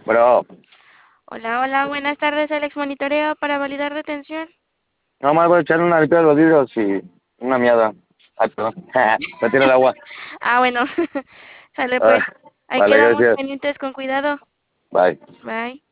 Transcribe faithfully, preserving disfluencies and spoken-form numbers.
Bro, Hola, hola, buenas tardes. Alex monitoreo para validar retención. no más voy a echarle una limpiada de los vidrios y una miada. Ay, perdón. Retira el agua. Ah, bueno, sale Ah, pues. Ahí vale, quedamos gracias. pendientes con cuidado. Bye. Bye.